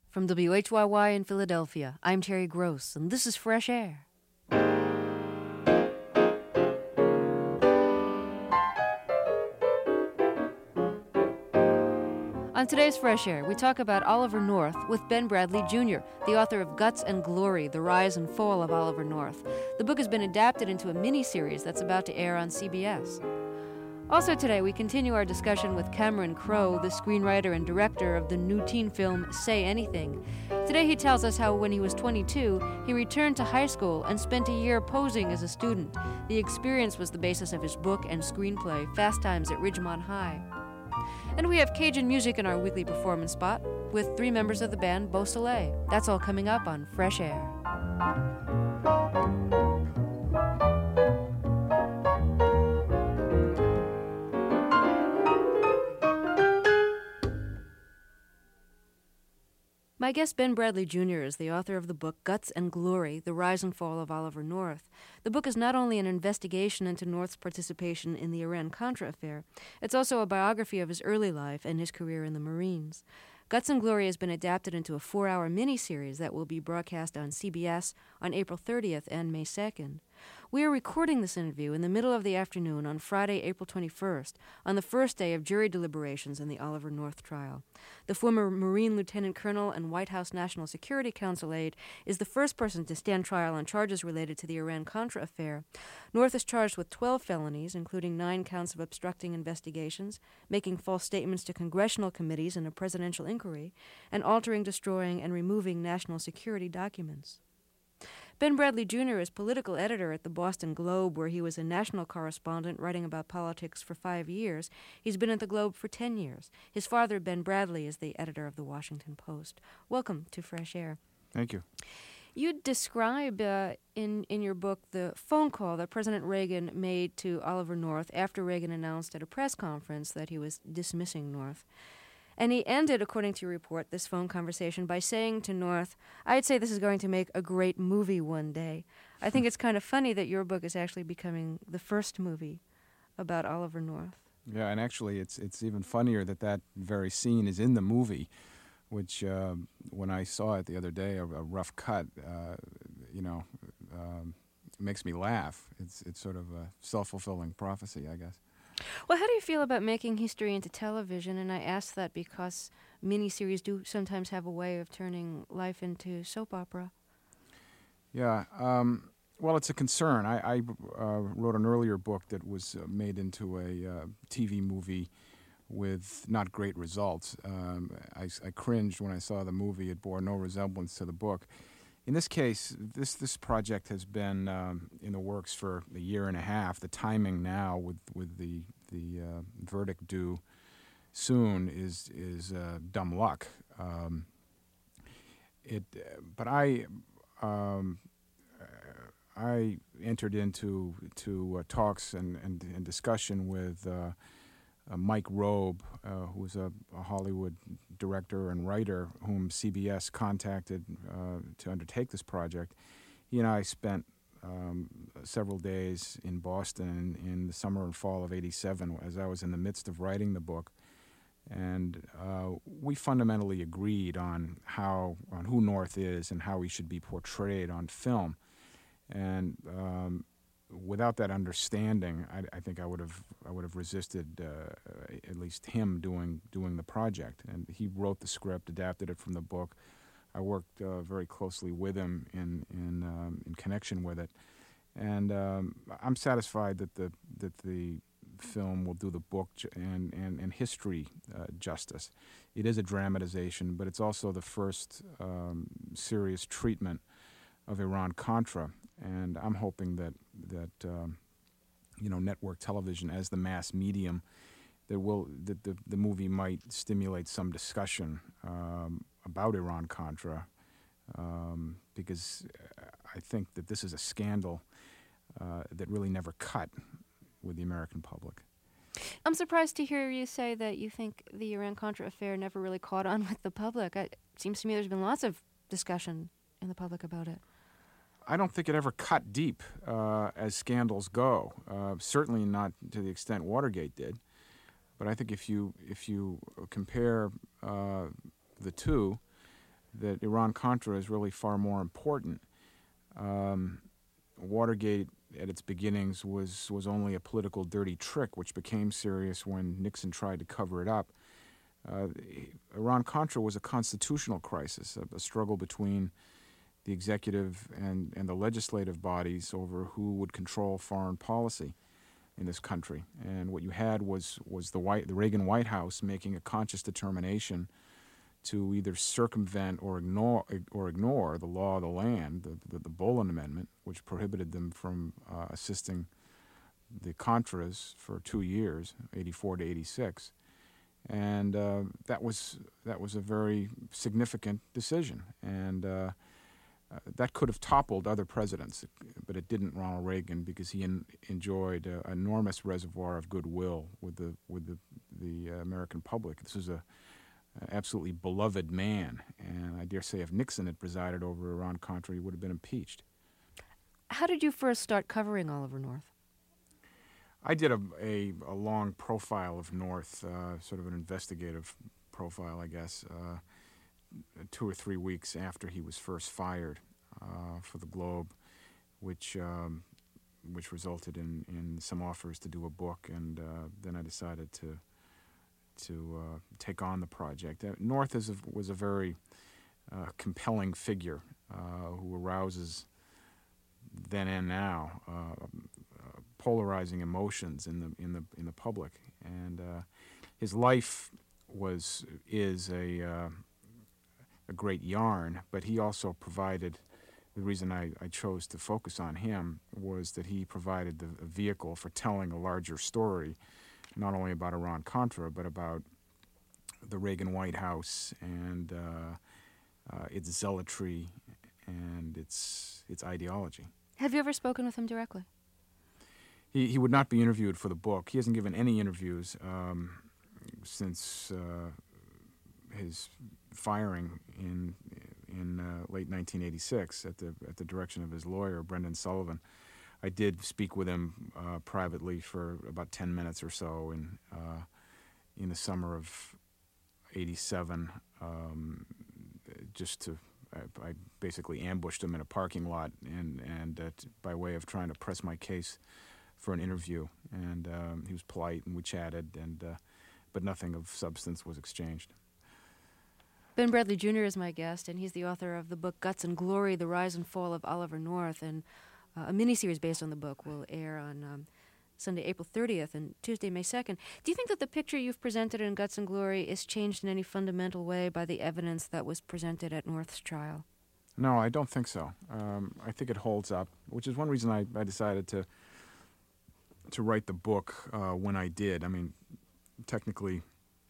From WHYY in Philadelphia, I'm Terry Gross, and this is Fresh Air. On today's Fresh Air, we talk about Oliver North with Ben Bradlee Jr., the author of Guts and Glory, The Rise and Fall of Oliver North. The book has been adapted into a miniseries that's about to air on CBS. Also today, we continue our discussion with Cameron Crowe, the screenwriter and director of the new teen film Say Anything. Today he tells us how when he was 22, he returned to high school and spent a year posing as a student. The experience was the basis of his book and screenplay, Fast Times at Ridgemont High. And we have Cajun music in our weekly performance spot with 3 members of the band Beau Soleil. That's all coming up on Fresh Air. My guest, Ben Bradlee Jr., is the author of the book Guts and Glory, The Rise and Fall of Oliver North. The book is not only an investigation into North's participation in the Iran-Contra affair, it's also a biography of his early life and his career in the Marines. Guts and Glory has been adapted into a 4-hour miniseries that will be broadcast on CBS on April 30th and May 2nd. We are recording this interview in the middle of the afternoon on Friday, April 21st, on the first day of jury deliberations in the Oliver North trial. The former Marine Lieutenant Colonel and White House National Security Council aide is the first person to stand trial on charges related to the Iran-Contra affair. North is charged with 12 felonies, including 9 counts of obstructing investigations, making false statements to congressional committees in a presidential inquiry, and altering, destroying, and removing national security documents. Ben Bradlee Jr. is political editor at the Boston Globe, where he was a national correspondent writing about politics for 5 years. He's been at the Globe for 10 years. His father, Ben Bradlee, is the editor of the Washington Post. Welcome to Fresh Air. Thank you. You describe in your book the phone call that President Reagan made to Oliver North after Reagan announced at a press conference that he was dismissing North. And he ended, according to your report, this phone conversation by saying to North, "I'd say this is going to make a great movie one day." I think it's kind of funny that your book is actually becoming the first movie about Oliver North. Yeah, and actually it's even funnier that very scene is in the movie, which when I saw it the other day, a rough cut, makes me laugh. It's sort of a self-fulfilling prophecy, I guess. Well, how do you feel about making history into television? And I ask that because miniseries do sometimes have a way of turning life into soap opera. Yeah, well, it's a concern. I wrote an earlier book that was made into a TV movie with not great results. I cringed when I saw the movie. It bore no resemblance to the book. In this case, this project has been in the works for a year and a half. The timing now, with the verdict due soon, is dumb luck. But I entered into talks and discussion with Mike Robe, who was a Hollywood director and writer whom CBS contacted to undertake this project. He and I spent several days in Boston in the summer and fall of '87 as I was in the midst of writing the book. And we fundamentally agreed on who North is and how he should be portrayed on film. And without that understanding, I think I would have resisted at least him doing the project. And he wrote the script, adapted it from the book. I worked very closely with him in connection with it, and I'm satisfied that the film will do the book and history justice. It is a dramatization, but it's also the first serious treatment of Iran-Contra. And I'm hoping that network television as the mass medium, that the movie might stimulate some discussion about Iran-Contra, because I think that this is a scandal that really never cut with the American public. I'm surprised to hear you say that you think the Iran-Contra affair never really caught on with the public. It seems to me there's been lots of discussion in the public about it. I don't think it ever cut deep as scandals go. Certainly not to the extent Watergate did. But I think if you compare the two, that Iran-Contra is really far more important. Watergate, at its beginnings, was only a political dirty trick, which became serious when Nixon tried to cover it up. Iran-Contra was a constitutional crisis, a struggle between the executive and the legislative bodies over who would control foreign policy in this country. And what you had was the Reagan White House making a conscious determination to either circumvent or ignore the law of the land, the Boland Amendment, which prohibited them from assisting the Contras for 2 years, 84 to 86. And that was a very significant decision. And that could have toppled other presidents, but it didn't Ronald Reagan, because he enjoyed an enormous reservoir of goodwill with the American public. This was an absolutely beloved man, and I dare say if Nixon had presided over Iran-Contra, he would have been impeached. How did you first start covering Oliver North? I did a long profile of North, sort of an investigative profile, I guess, 2 or 3 weeks after he was first fired for the Globe, which resulted in some offers to do a book, and then I decided to take on the project. North was a very compelling figure who arouses then and now polarizing emotions in the public, and his life is a great yarn, but he also provided, the reason I chose to focus on him was that he provided the vehicle for telling a larger story, not only about Iran-Contra, but about the Reagan White House and its zealotry and its ideology. Have you ever spoken with him directly? He would not be interviewed for the book. He hasn't given any interviews since his firing in late 1986 at the direction of his lawyer, Brendan Sullivan. I did speak with him privately for about 10 minutes or so in the summer of '87. I basically ambushed him in a parking lot and by way of trying to press my case for an interview. And he was polite, and we chatted, but nothing of substance was exchanged. Ben Bradley Jr. is my guest, and he's the author of the book Guts and Glory, The Rise and Fall of Oliver North, and a miniseries based on the book will air on Sunday, April 30th and Tuesday, May 2nd. Do you think that the picture you've presented in Guts and Glory is changed in any fundamental way by the evidence that was presented at North's trial? No, I don't think so. I think it holds up, which is one reason I decided to write the book when I did. I mean, technically,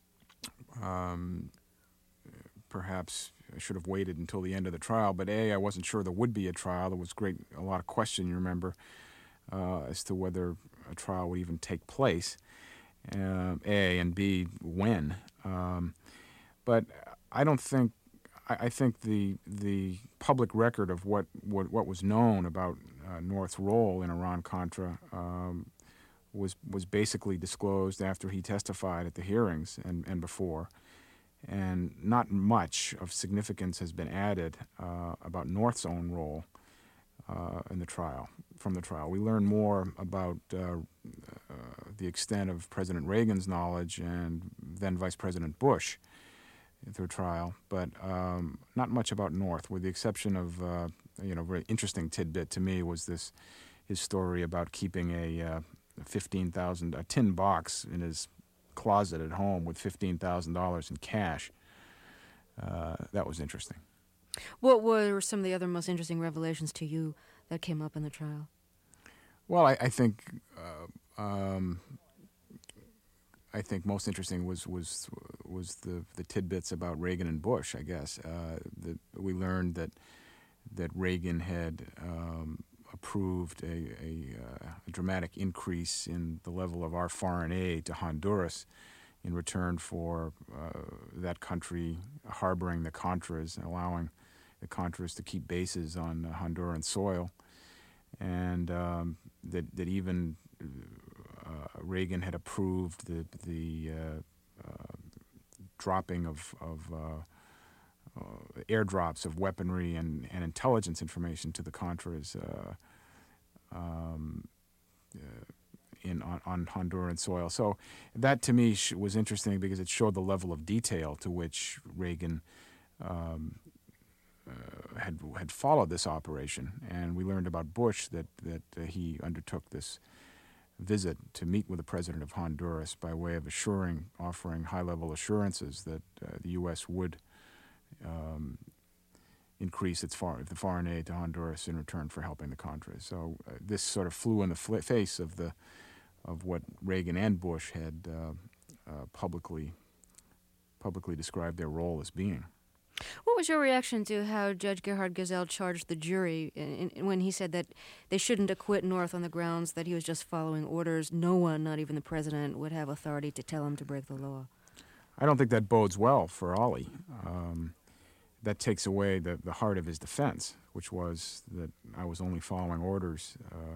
perhaps I should have waited until the end of the trial, but I wasn't sure there would be a trial. There was a lot of question, you remember, as to whether a trial would even take place, and B, when. But I don't think, I think the public record of what was known about North's role in Iran-Contra was basically disclosed after he testified at the hearings and before. And not much of significance has been added about North's own role from the trial. We learn more about the extent of President Reagan's knowledge and then Vice President Bush through trial, but not much about North, with the exception of very interesting tidbit to me was his story about keeping a tin box in his closet at home with $15,000 in cash. That was interesting. What were some of the other most interesting revelations to you that came up in the trial? Well, I think most interesting was the tidbits about Reagan and Bush. I guess we learned that Reagan had approved a dramatic increase in the level of our foreign aid to Honduras in return for that country harboring the Contras and allowing the Contras to keep bases on Honduran soil, and that even Reagan had approved the dropping of airdrops of weaponry and intelligence information to the Contras on Honduran soil. So that to me was interesting because it showed the level of detail to which Reagan had followed this operation. And we learned about Bush that he undertook this visit to meet with the president of Honduras by way of offering high-level assurances that the U.S. would increase the foreign aid to Honduras in return for helping the Contras. So this sort of flew in the face of what Reagan and Bush had publicly described their role as being. What was your reaction to how Judge Gerhard Gesell charged the jury when he said that they shouldn't acquit North on the grounds that he was just following orders? No one, not even the president, would have authority to tell him to break the law. I don't think that bodes well for Ollie. That takes away the heart of his defense, which was that I was only following orders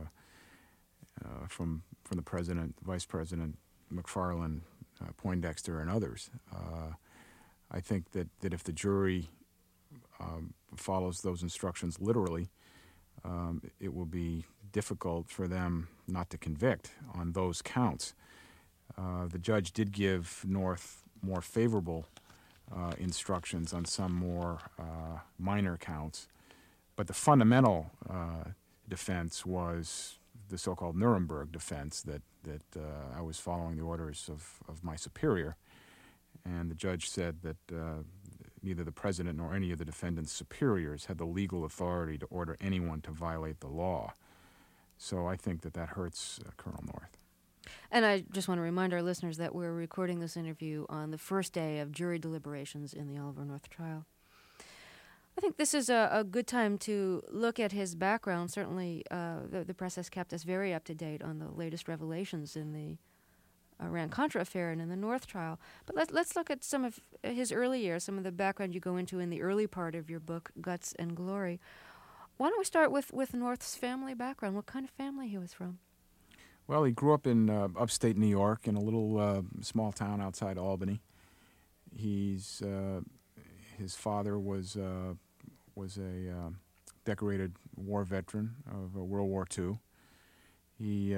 from the president, Vice President McFarland, Poindexter, and others. I think that if the jury follows those instructions literally, it will be difficult for them not to convict on those counts. The judge did give North more favorable instructions on some more minor counts, but the fundamental defense was the so-called Nuremberg defense that I was following the orders of my superior. And the judge said that neither the president nor any of the defendant's superiors had the legal authority to order anyone to violate the law. So I think that hurts Colonel North. And I just want to remind our listeners that we're recording this interview on the first day of jury deliberations in the Oliver North trial. I think this is a good time to look at his background. Certainly, the press has kept us very up to date on the latest revelations in the Iran-Contra affair and in the North trial. But let's look at some of his early years, some of the background you go into in the early part of your book, Guts and Glory. Why don't we start with North's family background, what kind of family he was from? Well, he grew up in upstate New York in a little small town outside Albany. His father was a decorated war veteran of World War II. He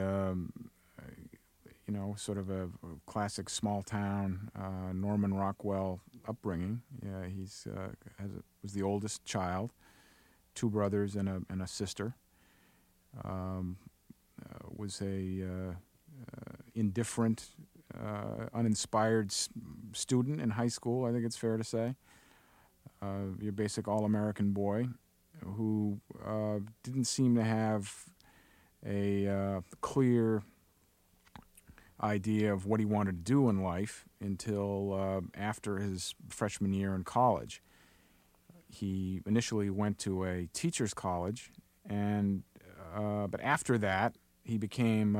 sort of a classic small town Norman Rockwell upbringing. Was the oldest child, 2 brothers and a sister. Was a indifferent, uninspired student in high school, I think it's fair to say. Your basic all-American boy who didn't seem to have a clear idea of what he wanted to do in life until after his freshman year in college. He initially went to a teacher's college, and but after that, he became,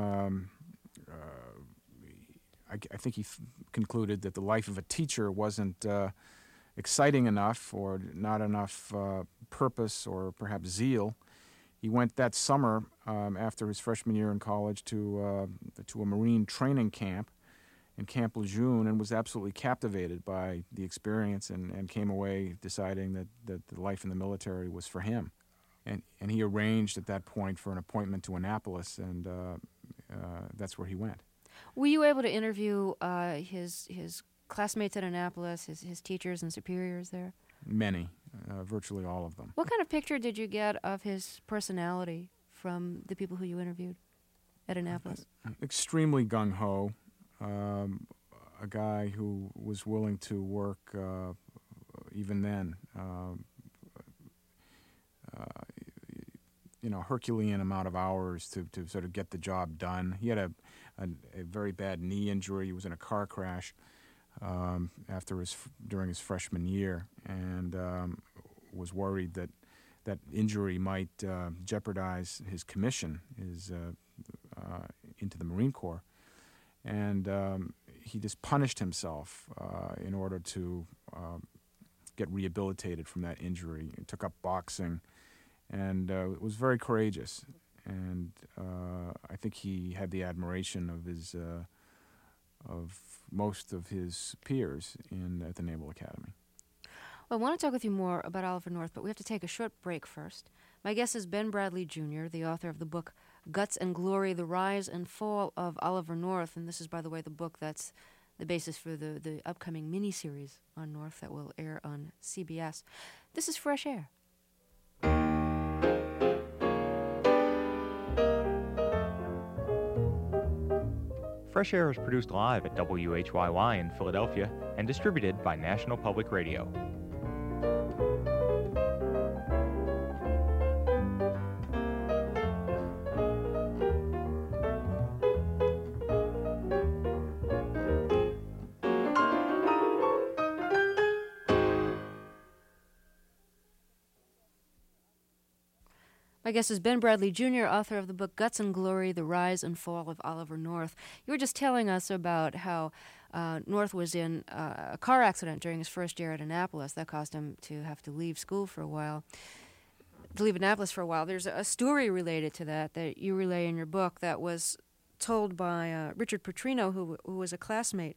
I think he concluded that the life of a teacher wasn't exciting enough or not enough purpose or perhaps zeal. He went that summer after his freshman year in college to a Marine training camp in Camp Lejeune and was absolutely captivated by the experience and came away deciding that the life in the military was for him. And he arranged at that point for an appointment to Annapolis, and that's where he went. Were you able to interview his classmates at Annapolis, his teachers and superiors there? Many, virtually all of them. What kind of picture did you get of his personality from the people who you interviewed at Annapolis? Extremely gung-ho, a guy who was willing to work even then. Herculean amount of hours to sort of get the job done. He had a very bad knee injury. He was in a car crash during his freshman year, and was worried that injury might jeopardize his commission into the Marine Corps. And he just punished himself in order to get rehabilitated from that injury. He took up boxing, and was very courageous. And I think he had the admiration of most of his peers at the Naval Academy. Well, I want to talk with you more about Oliver North, but we have to take a short break first. My guest is Ben Bradley Jr., the author of the book Guts and Glory, The Rise and Fall of Oliver North. And this is, by the way, the book that's the basis for the upcoming miniseries on North that will air on CBS. This is Fresh Air. Fresh Air is produced live at WHYY in Philadelphia and distributed by National Public Radio. My guest is Ben Bradley Jr., author of the book Guts and Glory, The Rise and Fall of Oliver North. You were just telling us about how North was in a car accident during his first year at Annapolis. That caused him to have to leave school for a while, to leave Annapolis for a while. There's a story related to that you relay in your book that was told by Richard Petrino, who was a classmate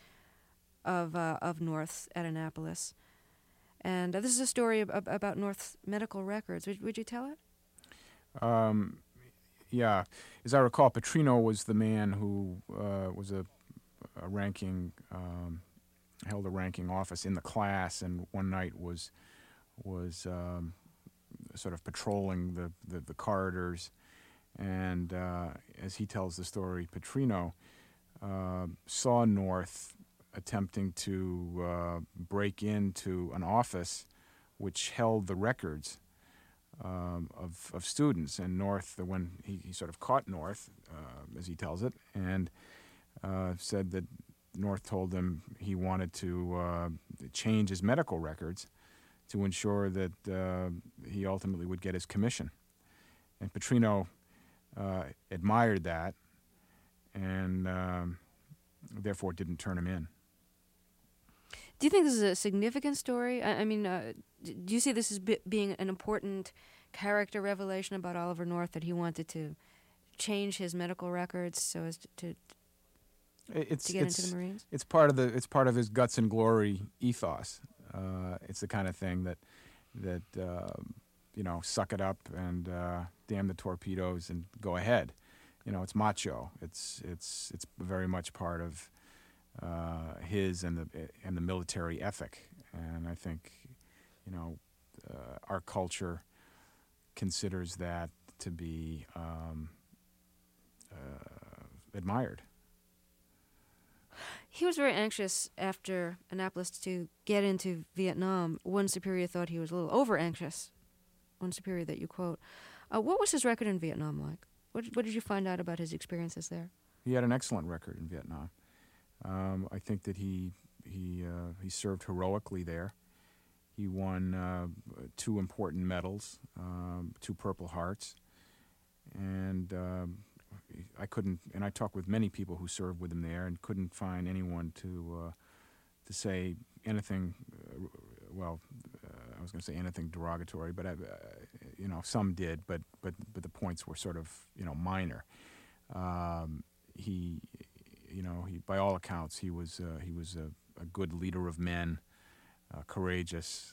of North's at Annapolis. And this is a story about North's medical records. Would you tell it? Yeah, as I recall, Petrino was the man who was a ranking, held a ranking office in the class, and one night was sort of patrolling the corridors, and as he tells the story, Petrino saw North attempting to break into an office which held the records of students, and North, when he sort of caught North, as he tells it, and said that North told him he wanted to change his medical records to ensure that he ultimately would get his commission. And Petrino admired that, and therefore didn't turn him in. Do you think this is a significant story? I mean, do you see this as being an important character revelation about Oliver North, that he wanted to change his medical records so as to get into the Marines? It's part of his Guts and Glory ethos. It's the kind of thing that suck it up and damn the torpedoes and go ahead. It's macho. It's very much part of his and the military ethic, and I think our culture considers that to be admired. He was very anxious after Annapolis to get into Vietnam. One superior thought he was a little over-anxious. One superior that you quote. What was his record in Vietnam like? What did you find out about his experiences there? He had an excellent record in Vietnam. I think that he served heroically there. He won 2 important medals, 2 Purple Hearts, and I talked with many people who served with him there, and couldn't find anyone to say anything. I was going to say anything derogatory, but some did, but the points were sort of minor. He by all accounts he was a good leader of men, courageous,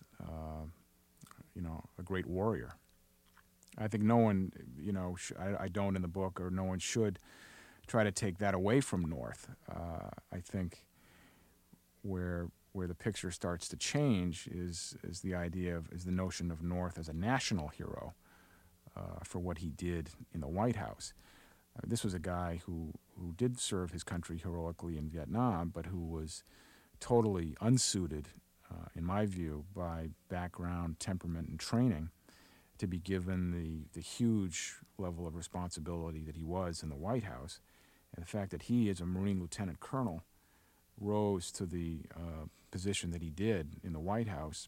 a great warrior. I think no one, I don't in the book, or no one should try to take that away from North. I think where the picture starts to change is the notion of North as a national hero for what he did in the White House. This was a guy who did serve his country heroically in Vietnam, but who was totally unsuited, in my view, by background, temperament, and training to be given the huge level of responsibility that he was in the White House. And the fact that he, as a Marine lieutenant colonel, rose to the position that he did in the White House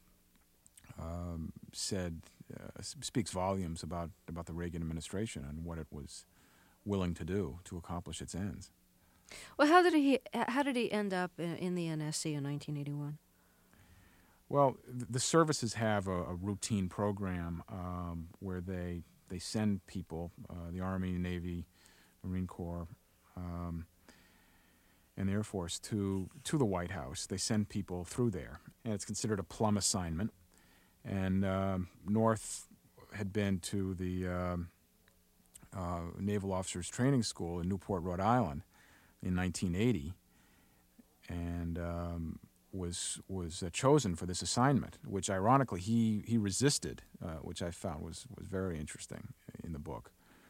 speaks volumes about the Reagan administration and what it was willing to do to accomplish its ends. Well, how did he end up in the NSC in 1981? Well, the services have a routine program where they send people, the Army, Navy, Marine Corps, in the Air Force to the White House. They send people through there, and it's considered a plum assignment. And North had been to the Naval Officers Training School in Newport, Rhode Island, in 1980, and was chosen for this assignment, which ironically he resisted, which I found was very interesting in the book.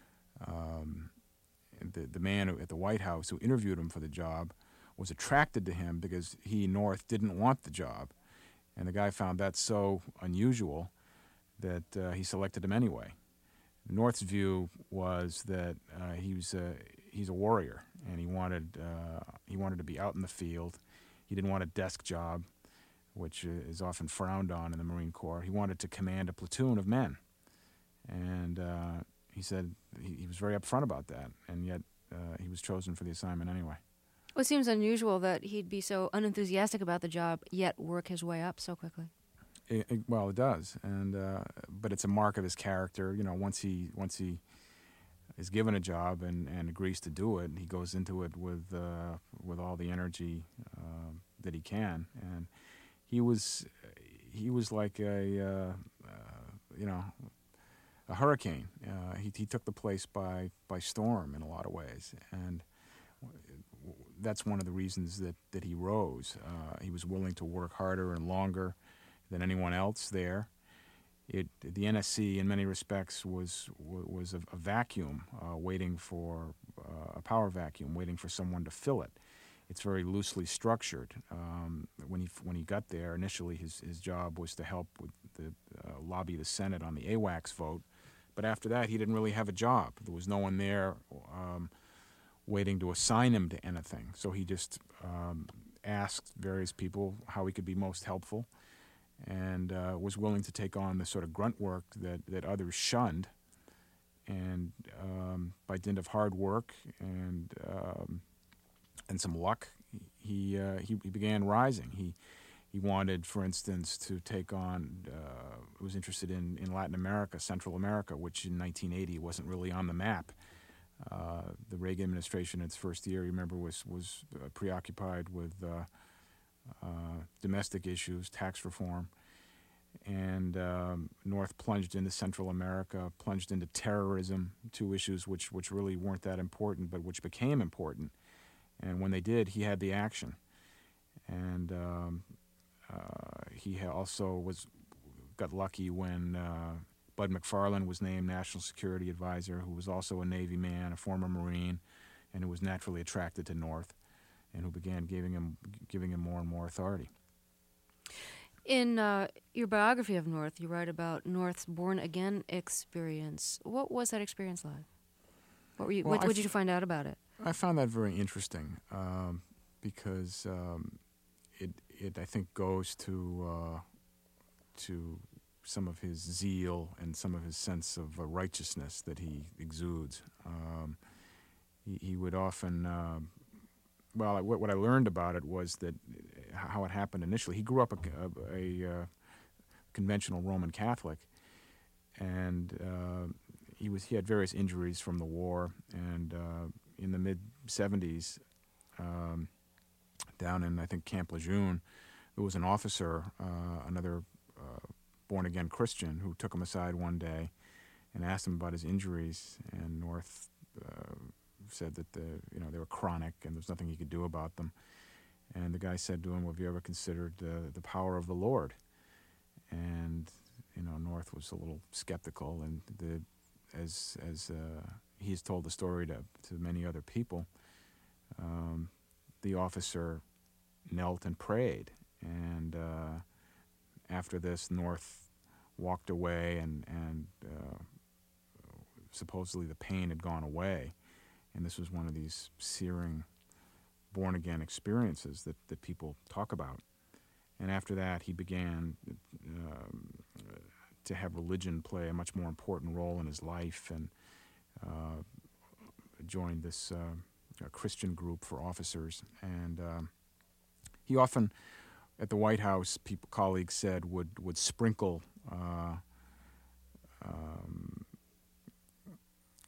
The man at the White House who interviewed him for the job was attracted to him because he, North, didn't want the job. And the guy found that so unusual that he selected him anyway. North's view was that he's a warrior, and he wanted to be out in the field. He didn't want a desk job, which is often frowned on in the Marine Corps. He wanted to command a platoon of men. And he said he was very upfront about that, and yet he was chosen for the assignment anyway. Well, it seems unusual that he'd be so unenthusiastic about the job, yet work his way up so quickly. Well, it does, and but it's a mark of his character. You know, once he is given a job and agrees to do it, he goes into it with all the energy that he can. And he was like a hurricane. He took the place by storm in a lot of ways, and that's one of the reasons that he rose. He was willing to work harder and longer than anyone else there. The NSC, in many respects, was a vacuum waiting for a power vacuum, waiting for someone to fill it. It's very loosely structured. When he got there, initially his job was to help with lobby the Senate on the AWACS vote, but after that he didn't really have a job. There was no one there waiting to assign him to anything. So he just asked various people how he could be most helpful, and was willing to take on the sort of grunt work that others shunned. And by dint of hard work and some luck, he began rising. He wanted, for instance, to take on, was interested in Latin America, Central America, which in 1980 wasn't really on the map. The Reagan administration in its first year, you remember, was preoccupied with domestic issues, tax reform, and North plunged into Central America, plunged into terrorism, two issues which really weren't that important, but which became important. And when they did, he had the action. And he also got lucky when Bud McFarlane was named National Security Advisor, who was also a Navy man, a former Marine, and who was naturally attracted to North, and who began giving him more and more authority. In your biography of North, you write about North's born-again experience. What was that experience like? What did you find out about it? I found that very interesting because it I think goes to some of his zeal and some of his sense of righteousness that he exudes. He would often, what I learned about it was that how it happened initially. He grew up a conventional Roman Catholic, and he had various injuries from the war, and in the mid-'70s, down in, I think, Camp Lejeune, there was an officer, another born-again Christian, who took him aside one day and asked him about his injuries, and North said that they were chronic and there was nothing he could do about them. And the guy said to him, "Well, have you ever considered the power of the Lord?" And North was a little skeptical, and as he's told the story to many other people, the officer knelt and prayed, and after this, North walked away, and supposedly the pain had gone away, and this was one of these searing born-again experiences that people talk about. And after that, he began to have religion play a much more important role in his life, and joined this Christian group for officers. And he often, at the White House, colleagues said, would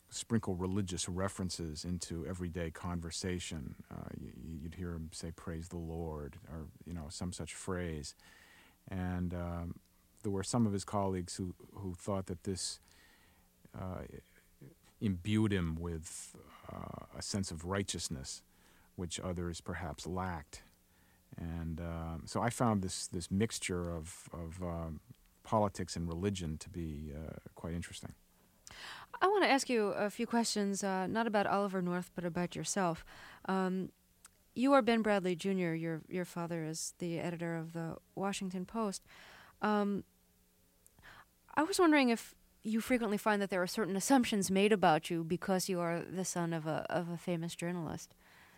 sprinkle religious references into everyday conversation. You'd hear him say, "Praise the Lord," or some such phrase. And there were some of his colleagues who thought that this imbued him with a sense of righteousness, which others perhaps lacked. And so I found this mixture of politics and religion to be quite interesting. I want to ask you a few questions, not about Oliver North, but about yourself. You are Ben Bradley Jr. Your father is the editor of the Washington Post. I was wondering if you frequently find that there are certain assumptions made about you because you are the son of a famous journalist.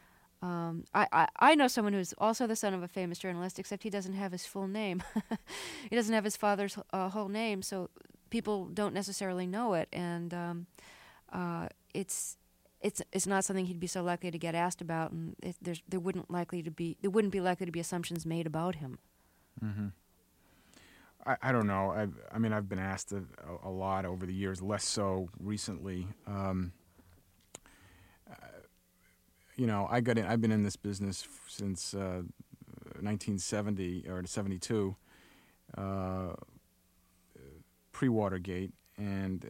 I know someone who's also the son of a famous journalist, except he doesn't have his full name. He doesn't have his father's whole name, so people don't necessarily know it, and it's not something he'd be so likely to get asked about, and there wouldn't be likely to be assumptions made about him. Mm-hmm. I don't know. I've been asked a lot over the years, less so recently. I've been in this business since 1970 or 72, pre-Watergate, and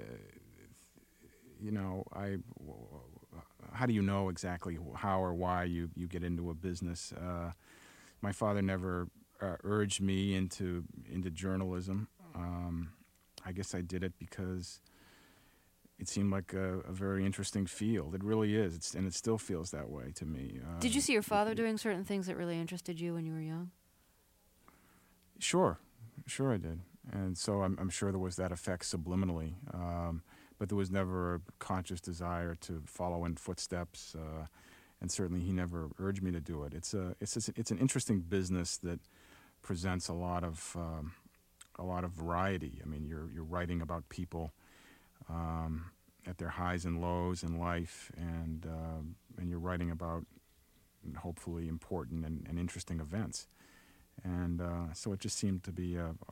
how do you know exactly how or why you get into a business? My father never urged me into journalism. I guess I did it because it seemed like a very interesting field. It really is, and it still feels that way to me. Did you see your father doing certain things that really interested you when you were young? Sure I did. And so I'm sure there was that effect subliminally, but there was never a conscious desire to follow in footsteps, and certainly he never urged me to do it. It's an interesting business that presents a lot of variety. I mean, you're writing about people at their highs and lows in life, and you're writing about hopefully important and interesting events. And so it just seemed to be an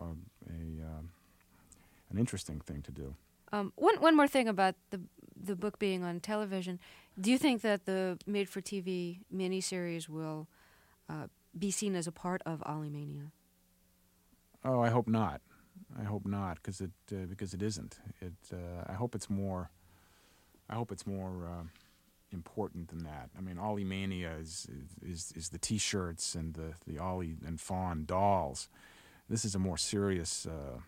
interesting thing to do. One more thing about the book being on television. Do you think that the made-for-TV miniseries will be seen as a part of Ollymania? Oh, I hope not. Because it isn't. I hope it's more important than that. I mean, Ollymania is the T-shirts and the Ollie and Fawn dolls. This is a more serious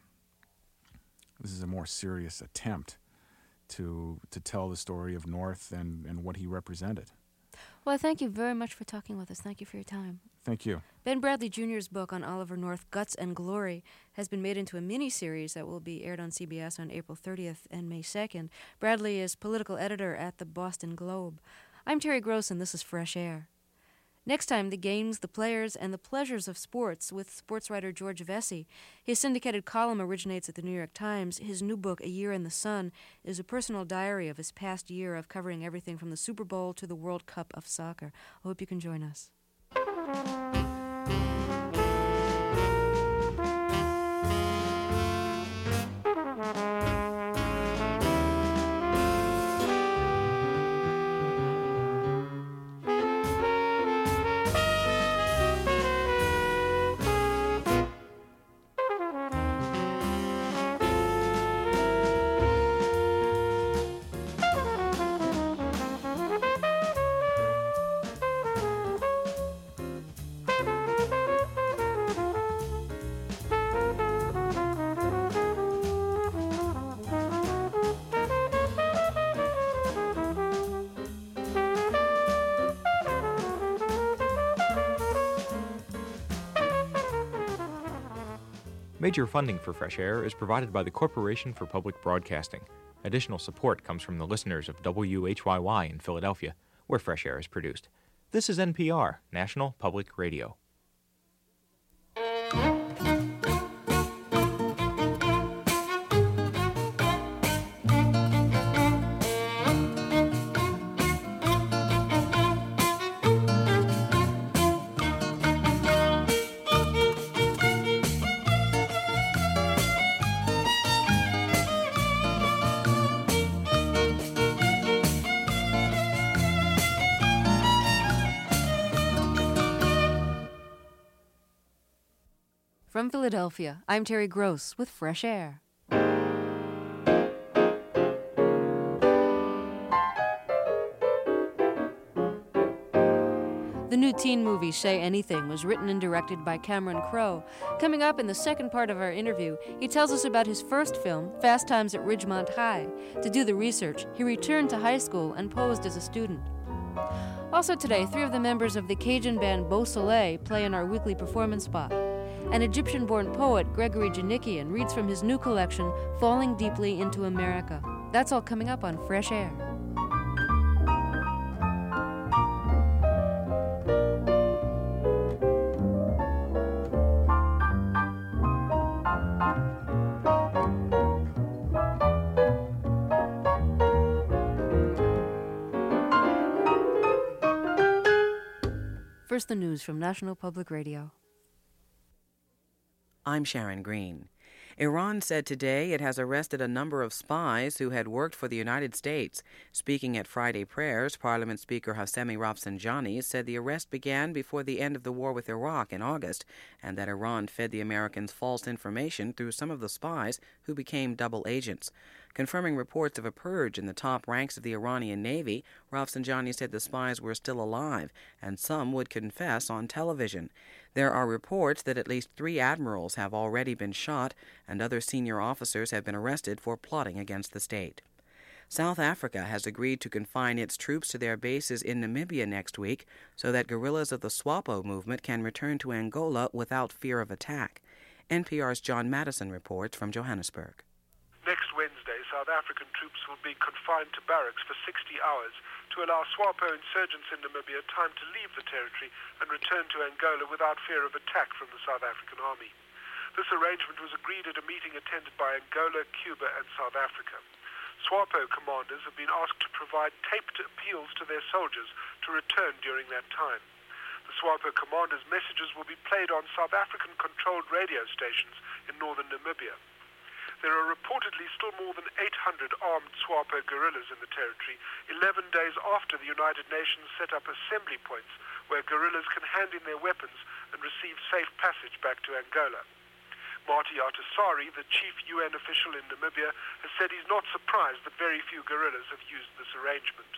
attempt to tell the story of North and what he represented. Well, thank you very much for talking with us. Thank you for your time. Thank you. Ben Bradley Jr.'s book on Oliver North, Guts and Glory, has been made into a mini-series that will be aired on CBS on April 30th and May 2nd. Bradley is political editor at the Boston Globe. I'm Terry Gross, and this is Fresh Air. Next time, the games, the players, and the pleasures of sports with sports writer George Vesey. His syndicated column originates at the New York Times. His new book, A Year in the Sun, is a personal diary of his past year of covering everything from the Super Bowl to the World Cup of soccer. I hope you can join us. Major funding for Fresh Air is provided by the Corporation for Public Broadcasting. Additional support comes from the listeners of WHYY in Philadelphia, where Fresh Air is produced. This is NPR, National Public Radio. From Philadelphia, I'm Terry Gross with Fresh Air. The new teen movie, Say Anything, was written and directed by Cameron Crowe. Coming up in the second part of our interview, he tells us about his first film, Fast Times at Ridgemont High. To do the research, he returned to high school and posed as a student. Also today, 3 of the members of the Cajun band Beau Soleil play in our weekly performance spot. An Egyptian-born poet, Gregory Janikian, reads from his new collection, Falling Deeply into America. That's all coming up on Fresh Air. First, the news from National Public Radio. I'm Sharon Green. Iran said today it has arrested a number of spies who had worked for the United States. Speaking at Friday prayers, Parliament Speaker Hosseini Rafsanjani said the arrest began before the end of the war with Iraq in August, and that Iran fed the Americans false information through some of the spies who became double agents. Confirming reports of a purge in the top ranks of the Iranian Navy, Rafsanjani said the spies were still alive, and some would confess on television. There are reports that at least 3 admirals have already been shot, and other senior officers have been arrested for plotting against the state. South Africa has agreed to confine its troops to their bases in Namibia next week so that guerrillas of the SWAPO movement can return to Angola without fear of attack. NPR's John Madison reports from Johannesburg. Next Wednesday, South African troops will be confined to barracks for 60 hours to allow SWAPO insurgents in Namibia time to leave the territory and return to Angola without fear of attack from the South African army. This arrangement was agreed at a meeting attended by Angola, Cuba, and South Africa. SWAPO commanders have been asked to provide taped appeals to their soldiers to return during that time. The SWAPO commanders' messages will be played on South African-controlled radio stations in northern Namibia. There are reportedly still more than 800 armed SWAPO guerrillas in the territory, 11 days after the United Nations set up assembly points where guerrillas can hand in their weapons and receive safe passage back to Angola. Marty Artasari, the chief UN official in Namibia, has said he's not surprised that very few guerrillas have used this arrangement.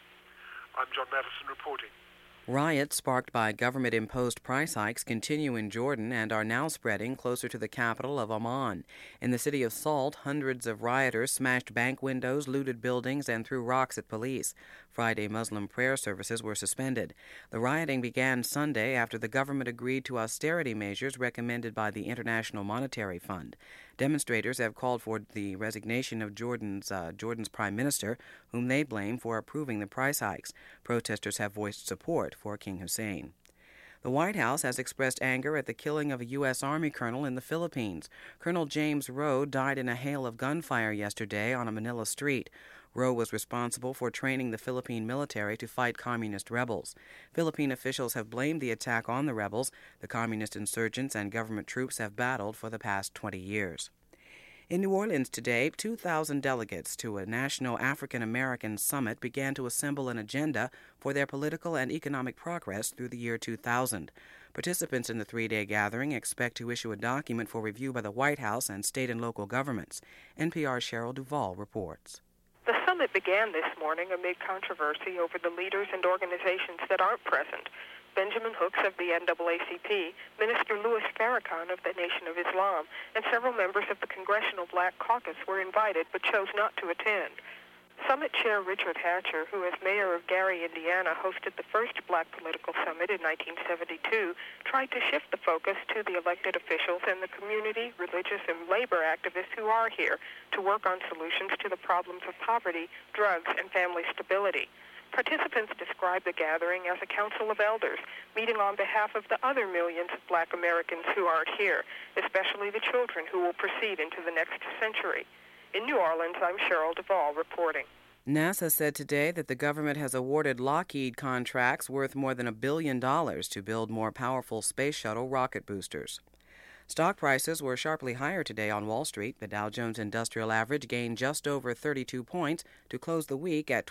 I'm John Madison reporting. Riots sparked by government-imposed price hikes continue in Jordan and are now spreading closer to the capital of Amman. In the city of Salt, hundreds of rioters smashed bank windows, looted buildings, and threw rocks at police. Friday Muslim prayer services were suspended. The rioting began Sunday after the government agreed to austerity measures recommended by the International Monetary Fund. Demonstrators have called for the resignation of Jordan's prime minister, whom they blame for approving the price hikes. Protesters have voiced support for King Hussein. The White House has expressed anger at the killing of a U.S. Army colonel in the Philippines. Colonel James Rowe died in a hail of gunfire yesterday on a Manila street. Rowe was responsible for training the Philippine military to fight communist rebels. Philippine officials have blamed the attack on the rebels. The communist insurgents and government troops have battled for the past 20 years. In New Orleans today, 2,000 delegates to a national African American summit began to assemble an agenda for their political and economic progress through the year 2000. Participants in the 3-day gathering expect to issue a document for review by the White House and state and local governments. NPR's Cheryl Duvall reports. The summit began this morning amid controversy over the leaders and organizations that aren't present. Benjamin Hooks of the NAACP, Minister Louis Farrakhan of the Nation of Islam, and several members of the Congressional Black Caucus were invited but chose not to attend. Summit Chair Richard Hatcher, who as mayor of Gary, Indiana, hosted the first black political summit in 1972, tried to shift the focus to the elected officials and the community, religious, and labor activists who are here to work on solutions to the problems of poverty, drugs, and family stability. Participants described the gathering as a council of elders, meeting on behalf of the other millions of black Americans who aren't here, especially the children who will proceed into the next century. In New Orleans, I'm Cheryl Duvall reporting. NASA said today that the government has awarded Lockheed contracts worth more than $1 billion to build more powerful space shuttle rocket boosters. Stock prices were sharply higher today on Wall Street. The Dow Jones Industrial Average gained just over 32 points to close the week at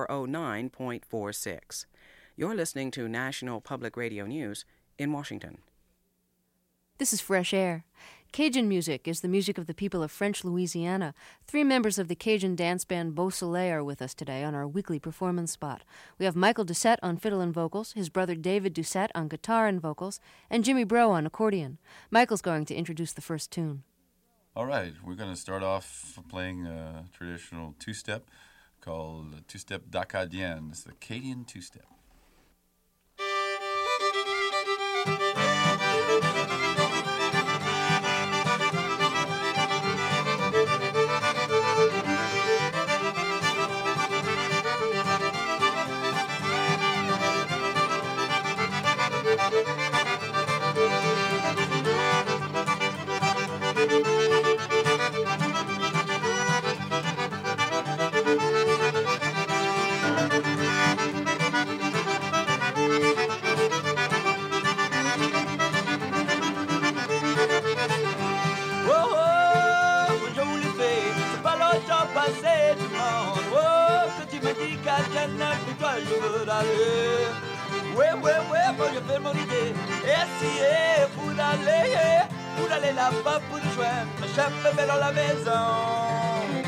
2409.46. You're listening to National Public Radio News in Washington. This is Fresh Air. Cajun music is the music of the people of French Louisiana. 3 members of the Cajun dance band Beau Soleil are with us today on our weekly performance spot. We have Michael Doucette on fiddle and vocals, his brother David Doucette on guitar and vocals, and Jimmy Breau on accordion. Michael's going to introduce the first tune. All right, we're going to start off playing a traditional two-step called Two-Step d'Acadien. It's the Acadian two-step. Pour aller là-bas pour rejoindre ma chef dans la maison.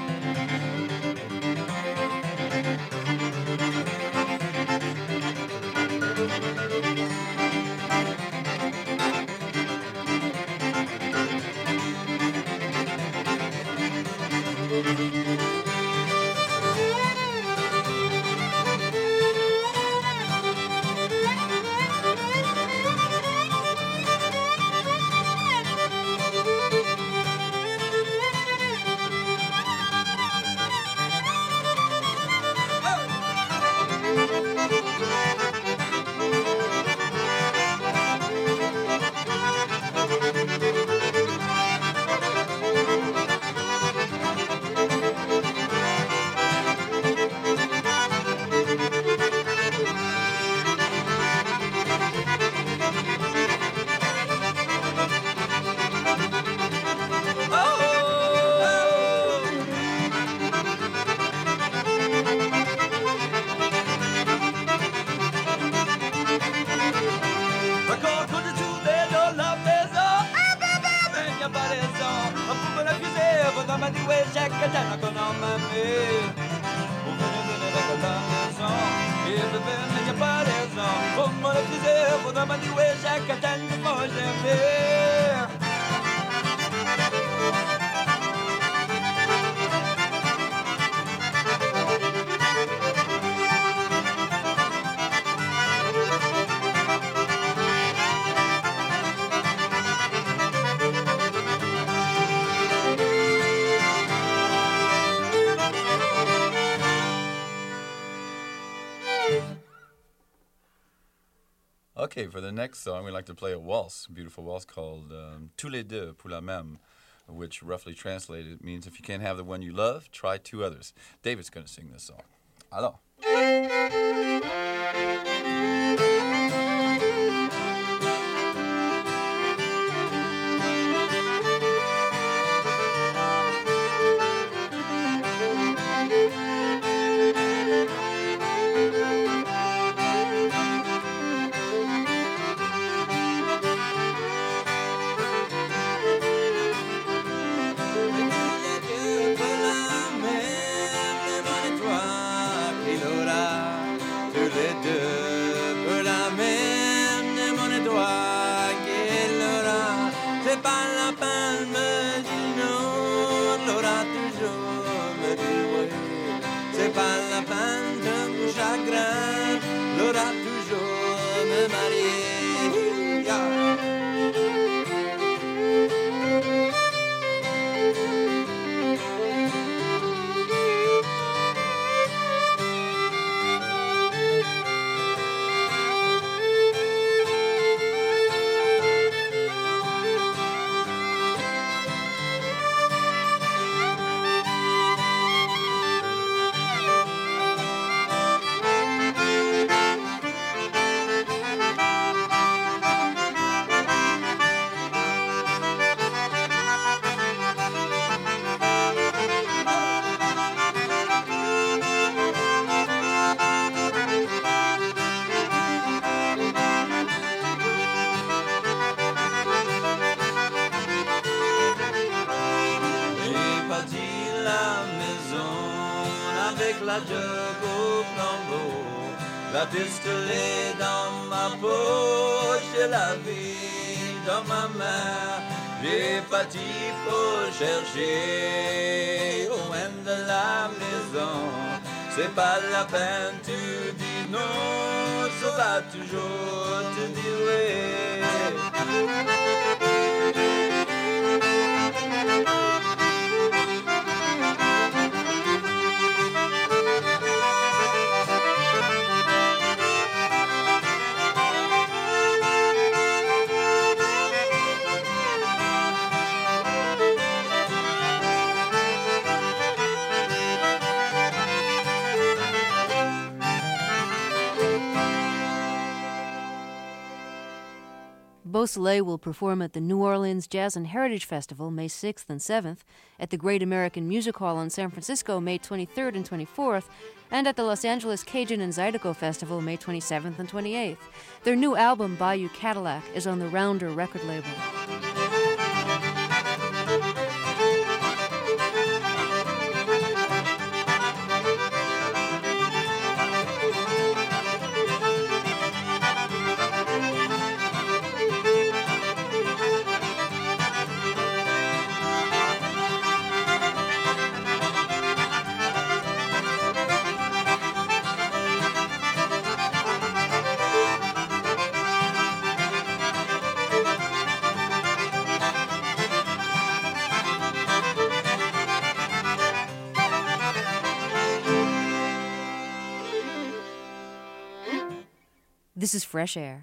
Okay, for the next song, we'd like to play a waltz, a beautiful waltz called Tous les deux pour la même, which roughly translated means if you can't have the one you love, try 2 others. David's going to sing this song. Alors. avec la jug au flambeau, la pistolet dans ma poche et la vie dans ma main. J'ai parti pour chercher loin de la maison. C'est pas la peine, tu dis non, ça va toujours te dire oui. Beausoleil will perform at the New Orleans Jazz and Heritage Festival May 6th and 7th, at the Great American Music Hall in San Francisco May 23rd and 24th, and at the Los Angeles Cajun and Zydeco Festival May 27th and 28th. Their new album, Bayou Cadillac, is on the Rounder record label. This is Fresh Air.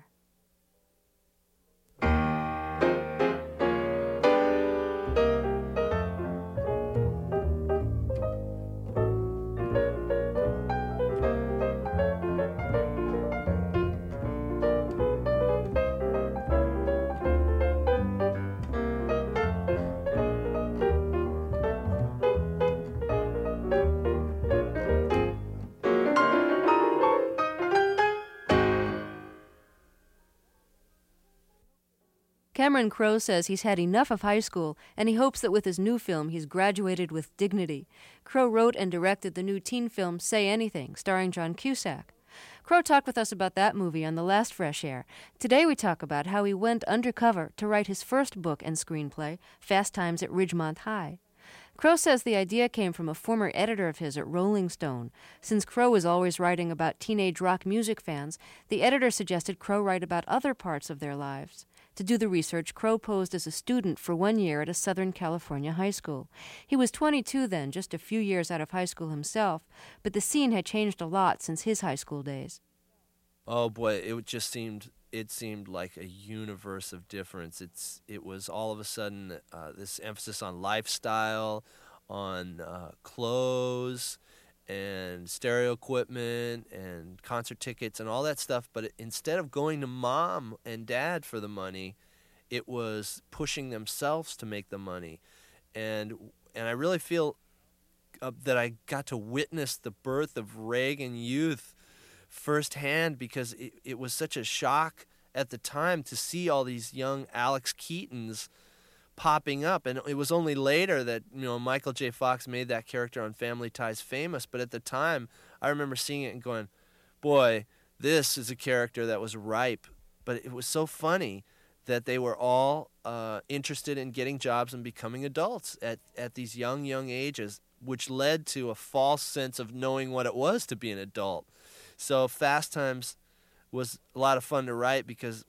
Cameron Crowe says he's had enough of high school, and he hopes that with his new film he's graduated with dignity. Crowe wrote and directed the new teen film Say Anything, starring John Cusack. Crowe talked with us about that movie on the last Fresh Air. Today we talk about how he went undercover to write his first book and screenplay, Fast Times at Ridgemont High. Crowe says the idea came from a former editor of his at Rolling Stone. Since Crowe is always writing about teenage rock music fans, the editor suggested Crowe write about other parts of their lives. To do the research, Crowe posed as a student for 1 year at a Southern California high school. He was 22 then, just a few years out of high school himself, but the scene had changed a lot since his high school days. Oh boy, it seemed like a universe of difference. It was all of a sudden this emphasis on lifestyle, on clothes, and stereo equipment, and concert tickets, and all that stuff. But instead of going to mom and dad for the money, it was pushing themselves to make the money. And I really feel that I got to witness the birth of Reagan Youth firsthand, because it was such a shock at the time to see all these young Alex Keatons popping up. And it was only later that, Michael J. Fox made that character on Family Ties famous. But at the time, I remember seeing it and going, boy, this is a character that was ripe. But it was so funny that they were all interested in getting jobs and becoming adults at these young ages, which led to a false sense of knowing what it was to be an adult. So Fast Times was a lot of fun to write because,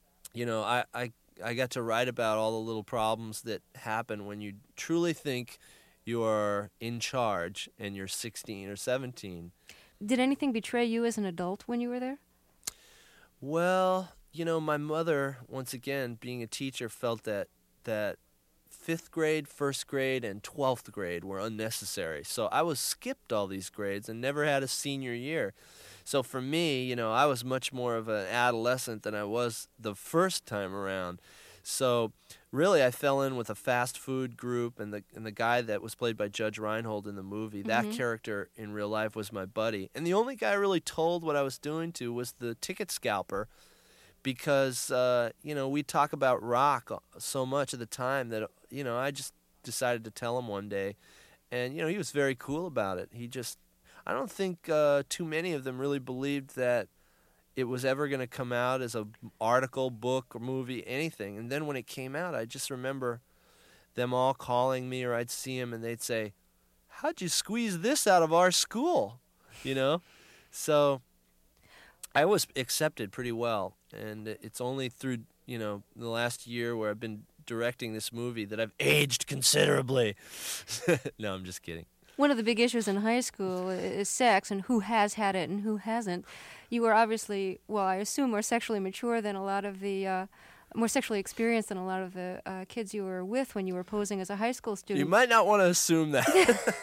I got to write about all the little problems that happen when you truly think you're in charge and you're 16 or 17. Did anything betray you as an adult when you were there? Well, my mother, once again, being a teacher, felt that 5th grade, 1st grade, and 12th grade were unnecessary. So I was skipped all these grades and never had a senior year. So for me, I was much more of an adolescent than I was the first time around. So really, I fell in with a fast food group, and the guy that was played by Judge Reinhold in the movie, that character in real life was my buddy. And the only guy I really told what I was doing to was the ticket scalper, because, we talk about rock so much at the time that, I just decided to tell him one day. And, he was very cool about it. I don't think too many of them really believed that it was ever going to come out as a article, book, or movie, anything. And then when it came out, I just remember them all calling me, or I'd see them and they'd say, "How'd you squeeze this out of our school?" You know? So I was accepted pretty well. And it's only through, the last year where I've been directing this movie that I've aged considerably. No, I'm just kidding. One of the big issues in high school is sex and who has had it and who hasn't. You were obviously, well, I assume more sexually mature than a lot of the, more sexually experienced than a lot of the kids you were with when you were posing as a high school student. You might not want to assume that.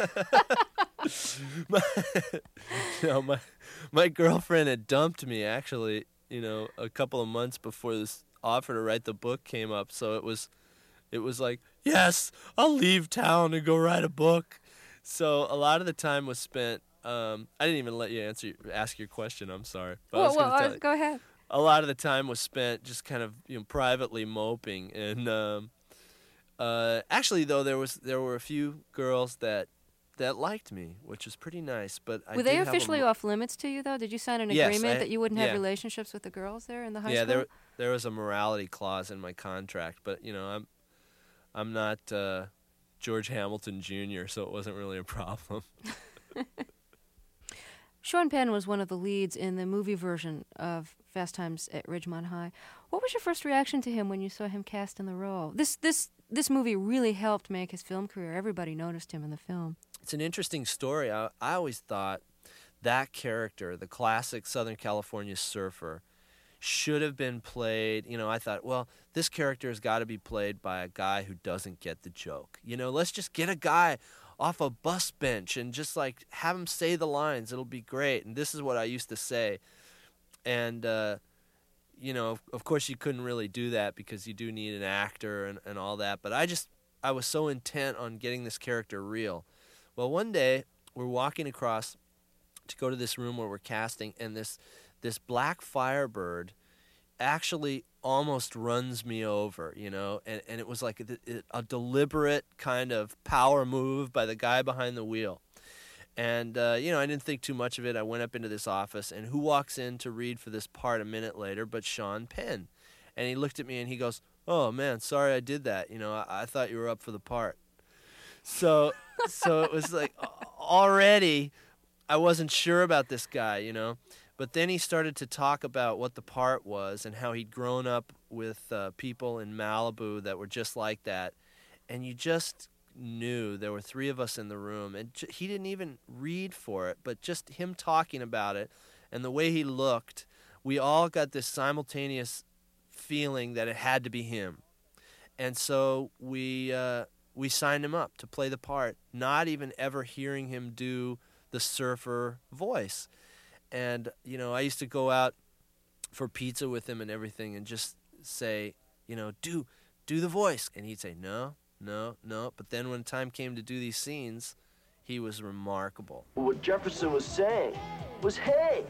My girlfriend had dumped me, actually, a couple of months before this offer to write the book came up. So it was like, yes, I'll leave town and go write a book. So a lot of the time was spent. I didn't even let you ask your question. I'm sorry. But Go ahead. A lot of the time was spent just kind of privately moping. And actually, though, there were a few girls that liked me, which was pretty nice. But were they officially off limits to you, though? Did you sign an agreement that you wouldn't have relationships with the girls there in the high school? Yeah, there was a morality clause in my contract, but I'm not George Hamilton Jr., so it wasn't really a problem. Sean Penn was one of the leads in the movie version of Fast Times at Ridgemont High. What was your first reaction to him when you saw him cast in the role? This movie really helped make his film career. Everybody noticed him in the film. It's an interesting story. I always thought that character, the classic Southern California surfer, should have been played. I thought, well, this character has got to be played by a guy who doesn't get the joke. Let's just get a guy off a bus bench and just like have him say the lines. It'll be great. And this is what I used to say. And, of course you couldn't really do that because you do need an actor and all that. But I was so intent on getting this character real. Well, one day we're walking across to go to this room where we're casting, and this black Firebird actually almost runs me over, and it was like a deliberate kind of power move by the guy behind the wheel. And, I didn't think too much of it. I went up into this office, and who walks in to read for this part a minute later but Sean Penn? And he looked at me and he goes, "Oh, man, sorry I did that. I thought you were up for the part." So it was like already I wasn't sure about this guy, But then he started to talk about what the part was and how he'd grown up with people in Malibu that were just like that. And you just knew there were three of us in the room. And he didn't even read for it, but just him talking about it and the way he looked, we all got this simultaneous feeling that it had to be him. And so we signed him up to play the part, not even ever hearing him do the surfer voice. And, I used to go out for pizza with him and everything and just say, do the voice. And he'd say, no. But then when time came to do these scenes, he was remarkable. What Jefferson was saying was, hey,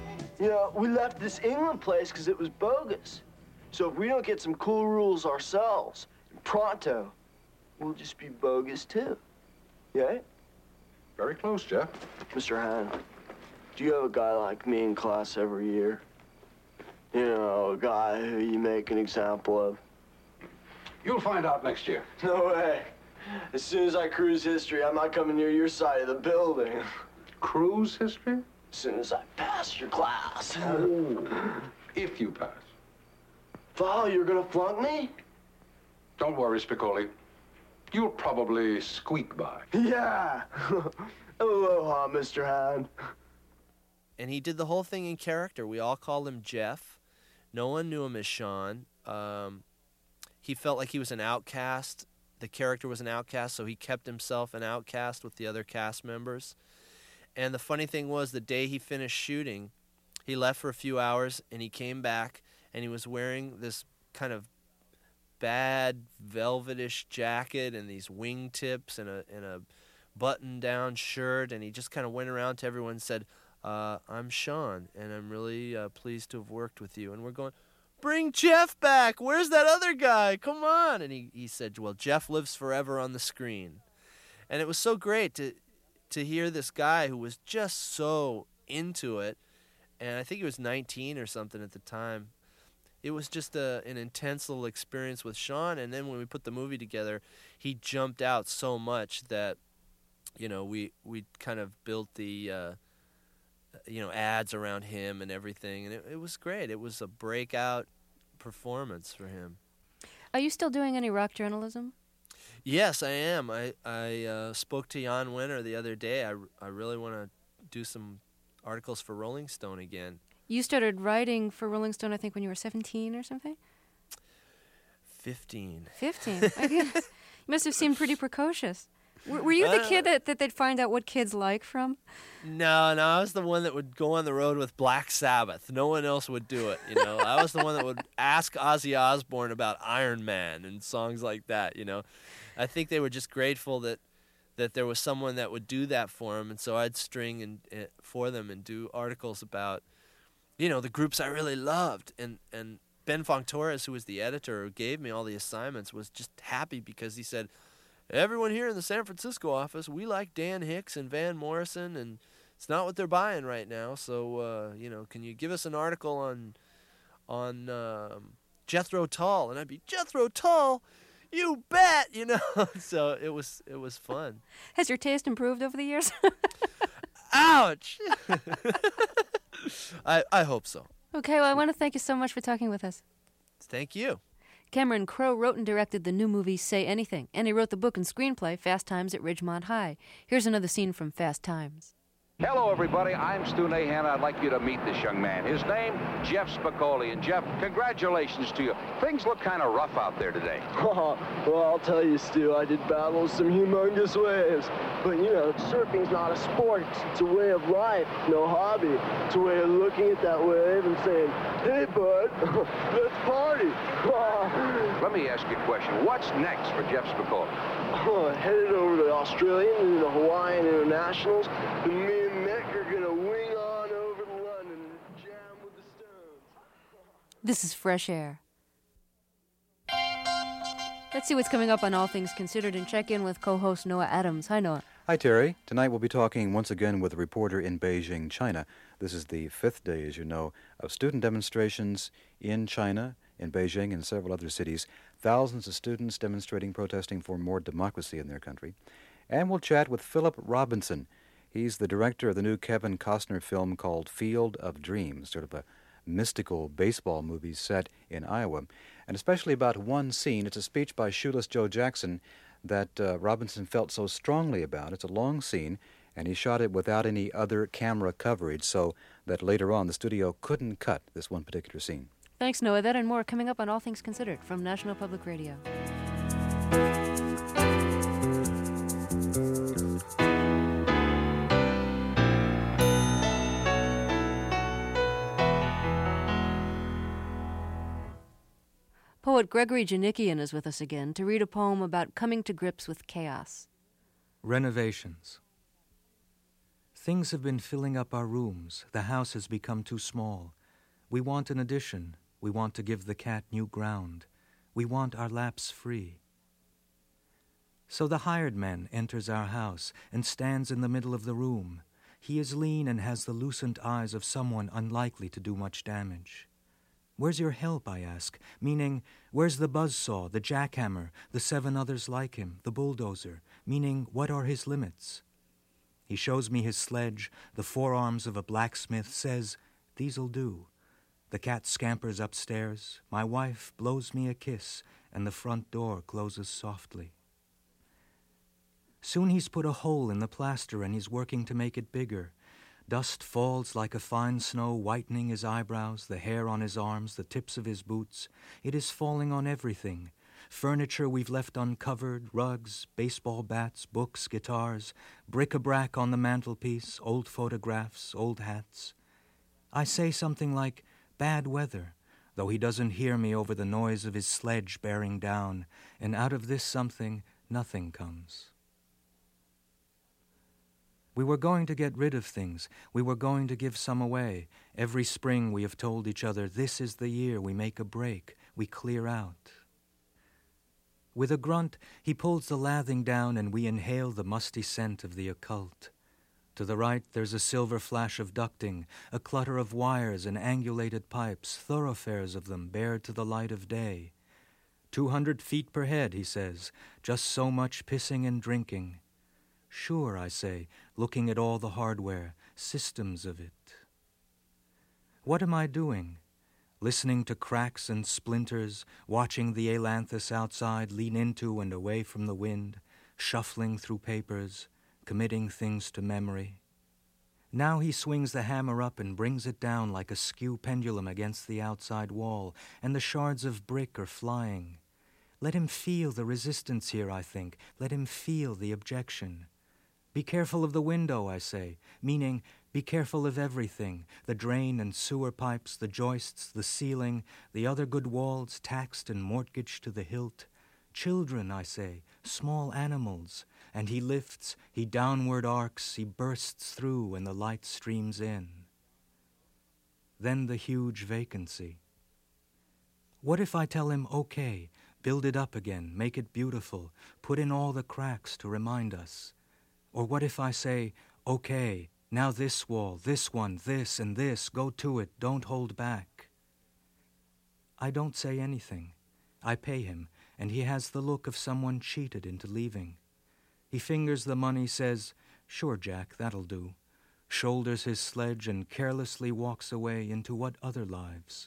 we left this England place because it was bogus. So if we don't get some cool rules ourselves, pronto, we'll just be bogus too. Yeah? Very close, Jeff. Mr. Hahn, do you have a guy like me in class every year? A guy who you make an example of? You'll find out next year. No way. As soon as I cruise history, I'm not coming near your side of the building. Cruise history? As soon as I pass your class. Oh, if you pass. Val, you're gonna flunk me? Don't worry, Spicoli. You'll probably squeak by. Yeah. Aloha, Mr. Hahn. And he did the whole thing in character. We all called him Jeff. No one knew him as Sean. He felt like he was an outcast. The character was an outcast, so he kept himself an outcast with the other cast members. And the funny thing was, the day he finished shooting, he left for a few hours, and he came back, and he was wearing this kind of bad velvetish jacket and these wingtips and a button-down shirt, and he just kind of went around to everyone and said, I'm Sean, and I'm really pleased to have worked with you. And we're going, bring Jeff back. Where's that other guy? Come on. And he said, well, Jeff lives forever on the screen. And it was so great to to hear this guy who was just so into it, and I think he was 19 or something at the time. It was just an intense little experience with Sean, and then when we put the movie together, he jumped out so much that, we kind of built the, ads around him and everything, and it was great. It was a breakout performance for him. Are you still doing any rock journalism? Yes, I am. I spoke to Jan Wenner the other day. I really want to do some articles for Rolling Stone again. You started writing for Rolling Stone, I think, when you were 17 or something? 15. 15. You must have seemed pretty precocious. Were you the kid that they'd find out what kids like from? No, I was the one that would go on the road with Black Sabbath. No one else would do it, I was the one that would ask Ozzy Osbourne about Iron Man and songs like that, I think they were just grateful that there was someone that would do that for them, and so I'd string for them and do articles about, the groups I really loved. And Ben Fong Torres, who was the editor who gave me all the assignments, was just happy because he said, everyone here in the San Francisco office, we like Dan Hicks and Van Morrison, and it's not what they're buying right now. So, can you give us an article on Jethro Tull? And I'd be, Jethro Tull? You bet, So it was fun. Has your taste improved over the years? Ouch! I hope so. Okay, well, I want to thank you so much for talking with us. Thank you. Cameron Crowe wrote and directed the new movie Say Anything, and he wrote the book and screenplay Fast Times at Ridgemont High. Here's another scene from Fast Times. Hello, everybody. I'm Stu Nahan. I'd like you to meet this young man. His name, Jeff Spicoli. And, Jeff, congratulations to you. Things look kind of rough out there today. Well, I'll tell you, Stu, I did battle some humongous waves. But, surfing's not a sport. It's a way of life, no hobby. It's a way of looking at that wave and saying, hey, bud, let's party. Let me ask you a question. What's next for Jeff Spicoli? Headed over to the Australian and the Hawaiian Internationals. And me and Mick are going to wing on over to London and jam with the Stones. This is Fresh Air. Let's see what's coming up on All Things Considered and check in with co-host Noah Adams. Hi, Noah. Hi, Terry. Tonight we'll be talking once again with a reporter in Beijing, China. This is the 5th day, as you know, of student demonstrations in China, in Beijing and several other cities. Thousands of students demonstrating, protesting for more democracy in their country. And we'll chat with Philip Robinson. He's the director of the new Kevin Costner film called Field of Dreams, sort of a mystical baseball movie set in Iowa. And especially about one scene. It's a speech by Shoeless Joe Jackson that Robinson felt so strongly about. It's a long scene, and he shot it without any other camera coverage, so that later on the studio couldn't cut this one particular scene. Thanks, Noah. That and more coming up on All Things Considered from National Public Radio. Poet Gregory Janikian is with us again to read a poem about coming to grips with chaos. Renovations. Things have been filling up our rooms. The house has become too small. We want an addition. We want to give the cat new ground. We want our laps free. So the hired man enters our house and stands in the middle of the room. He is lean and has the lucent eyes of someone unlikely to do much damage. Where's your help, I ask, meaning, where's the buzzsaw, the jackhammer, the 7 others like him, the bulldozer, meaning, what are his limits? He shows me his sledge, the forearms of a blacksmith, says, these'll do. The cat scampers upstairs, my wife blows me a kiss, and the front door closes softly. Soon he's put a hole in the plaster and he's working to make it bigger. Dust falls like a fine snow, whitening his eyebrows, the hair on his arms, the tips of his boots. It is falling on everything. Furniture we've left uncovered, rugs, baseball bats, books, guitars, bric-a-brac on the mantelpiece, old photographs, old hats. I say something like, bad weather, though he doesn't hear me over the noise of his sledge bearing down, and out of this something, nothing comes. We were going to get rid of things. We were going to give some away. Every spring we have told each other, this is the year we make a break, we clear out. With a grunt, he pulls the lathing down and we inhale the musty scent of the occult. To the right, there's a silver flash of ducting, a clutter of wires and angulated pipes, thoroughfares of them bared to the light of day. 200 feet per head, he says, just so much pissing and drinking. Sure, I say, looking at all the hardware, systems of it. What am I doing? Listening to cracks and splinters, watching the ailanthus outside lean into and away from the wind, shuffling through papers, committing things to memory. Now he swings the hammer up and brings it down like a skew pendulum against the outside wall, and the shards of brick are flying. Let him feel the resistance here, I think. Let him feel the objection. Be careful of the window, I say, meaning be careful of everything, the drain and sewer pipes, the joists, the ceiling, the other good walls taxed and mortgaged to the hilt. Children, I say, small animals, and he lifts, he downward arcs, he bursts through, and the light streams in. Then the huge vacancy. What if I tell him, okay, build it up again, make it beautiful, put in all the cracks to remind us? Or what if I say, okay, now this wall, this one, this and this, go to it, don't hold back? I don't say anything. I pay him, and he has the look of someone cheated into leaving. He fingers the money, says, sure, Jack, that'll do, shoulders his sledge and carelessly walks away into what other lives?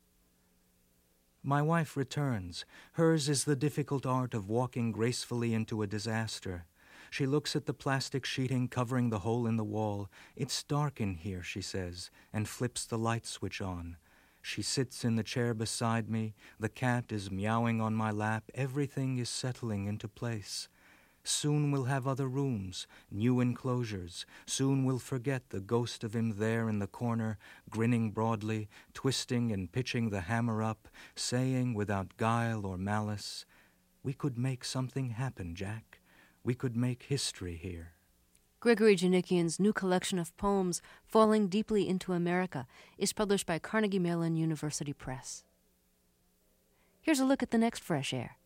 My wife returns. Hers is the difficult art of walking gracefully into a disaster. She looks at the plastic sheeting covering the hole in the wall. It's dark in here, she says, and flips the light switch on. She sits in the chair beside me. The cat is meowing on my lap. Everything is settling into place. Soon we'll have other rooms, new enclosures. Soon we'll forget the ghost of him there in the corner, grinning broadly, twisting and pitching the hammer up, saying without guile or malice, we could make something happen, Jack. We could make history here. Gregory Janikian's new collection of poems, Falling Deeply into America, is published by Carnegie Mellon University Press. Here's a look at the next Fresh Air.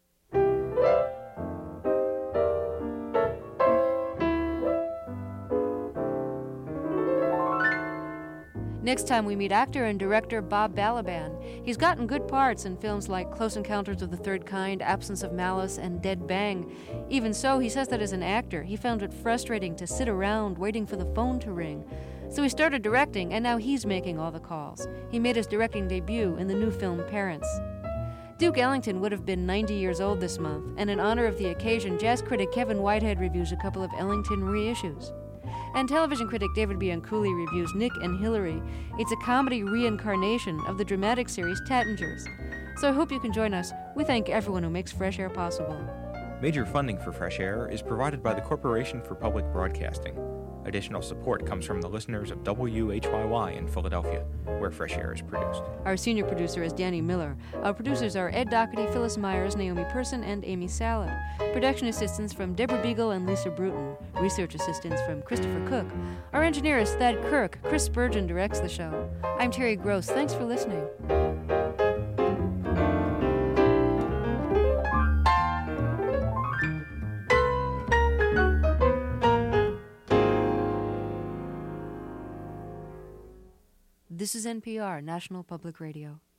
Next time we meet actor and director Bob Balaban. He's gotten good parts in films like Close Encounters of the Third Kind, Absence of Malice, and Dead Bang. Even so, he says that as an actor, he found it frustrating to sit around waiting for the phone to ring. So he started directing, and now he's making all the calls. He made his directing debut in the new film Parents. Duke Ellington would have been 90 years old this month, and in honor of the occasion, jazz critic Kevin Whitehead reviews a couple of Ellington reissues. And television critic David Bianculli reviews Nick and Hillary. It's a comedy reincarnation of the dramatic series Tattingers. So I hope you can join us. We thank everyone who makes Fresh Air possible. Major funding for Fresh Air is provided by the Corporation for Public Broadcasting. Additional support comes from the listeners of WHYY in Philadelphia, where Fresh Air is produced. Our senior producer is Danny Miller. Our producers are Ed Doherty, Phyllis Myers, Naomi Person, and Amy Salad. Production assistance from Deborah Beagle and Lisa Bruton. Research assistance from Christopher Cook. Our engineer is Thad Kirk. Chris Spurgeon directs the show. I'm Terry Gross. Thanks for listening. This is NPR, National Public Radio.